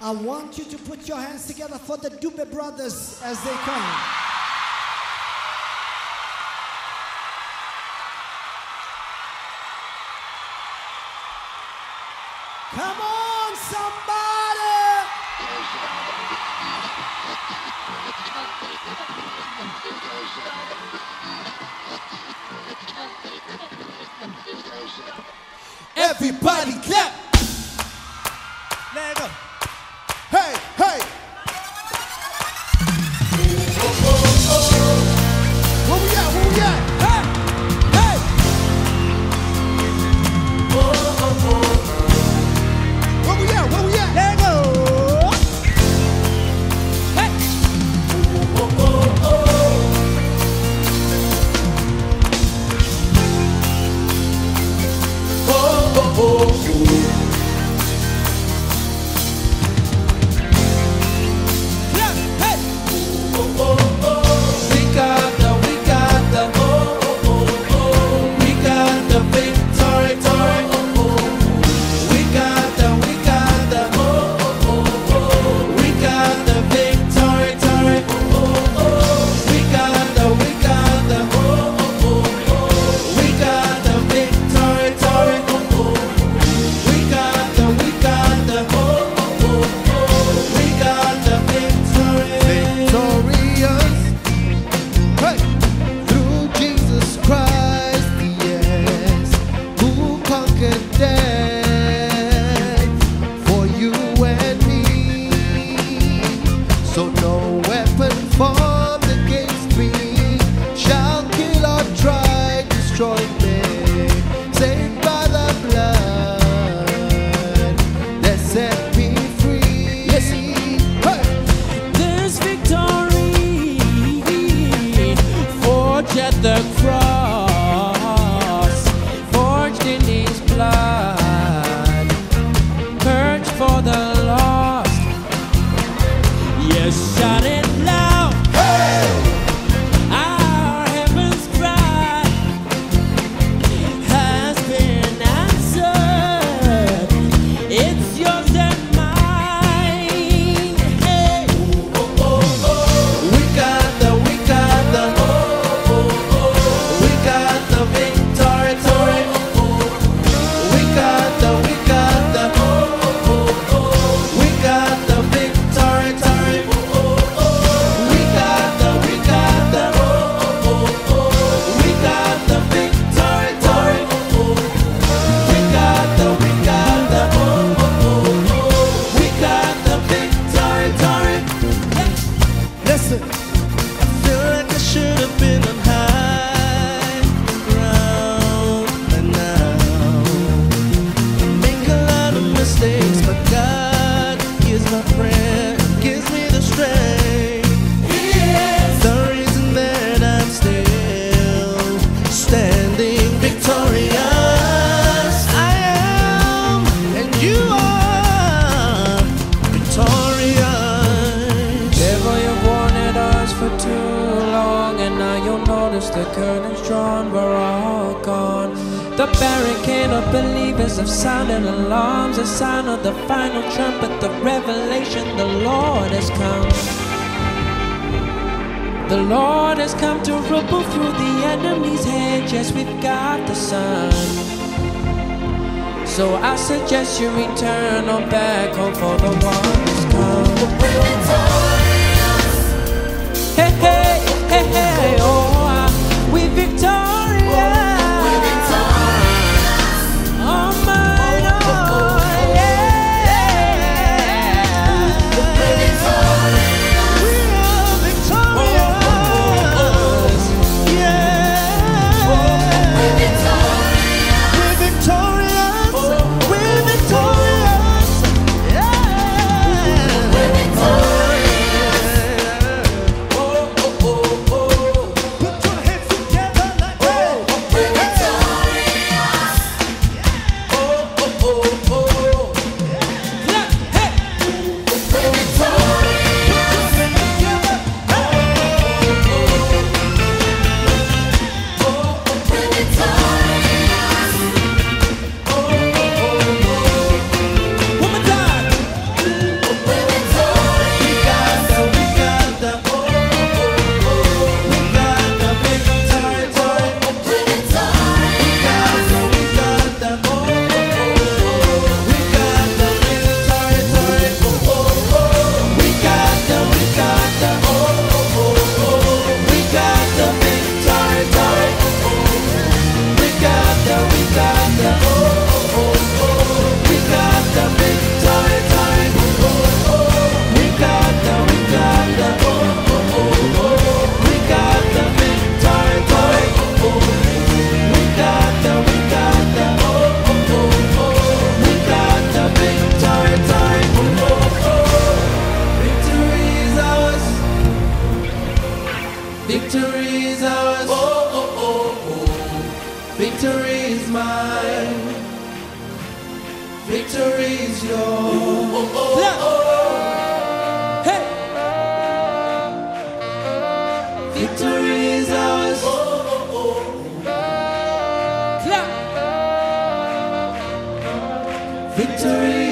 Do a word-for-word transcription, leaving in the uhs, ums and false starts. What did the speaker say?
I want you to put your hands together for the Dube brothers as they come. Come on, somebody! Everybody clap! Let go. Hey, hey! Oh, oh, oh. Where we at? Where we at? Hey! Hey! Oh, oh, oh. Where we at? Where we at? Let go! Hey! Oh, oh, oh. Oh, oh, oh. The curtains drawn, we're all gone. The barricade of believers have sounded alarms, a sign of the final trumpet, the revelation, the Lord has come. The Lord has come to ripple through the enemy's hedge. Yes, we've got the sun. So I suggest you return on back home, for the one has come. Hey, hey, hey, hey, oh. We're victorious. We're victorious. Oh my Lord, yeah. We're victorious. We are victorious. Yeah. We're victorious. We're victorious. We're victorious. Yeah. Victory is yours. Clap. Hey. Victory is ours. Clap. Victory